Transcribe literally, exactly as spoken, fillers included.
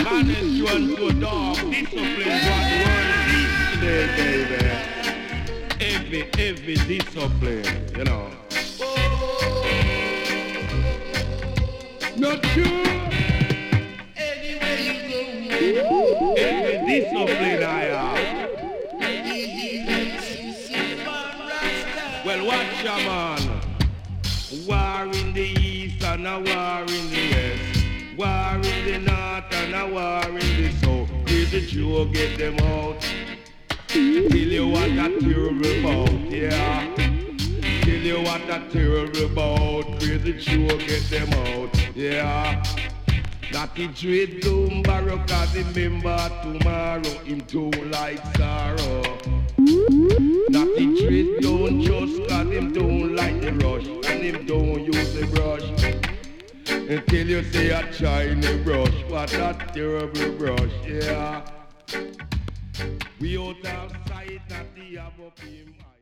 Man is you and so dog. Discipline what the world needs today, baby. Every, every discipline, you know. Not true. Every discipline I have. Well, watch ya, man. War in the east and a war in the west. War in the north and a war in the south. Crazy Joe, get them out. Tell you what a terrible about, yeah. Tell you what a terrible about. Crazy Joe, get them out, yeah. Not the trade doom barrow, cause remember tomorrow him too like sorrow. Not the trade don't just cause him don't like the rush and him don't use the brush. Until you say a shiny brush, what a terrible brush, yeah. We out of sight at the above him.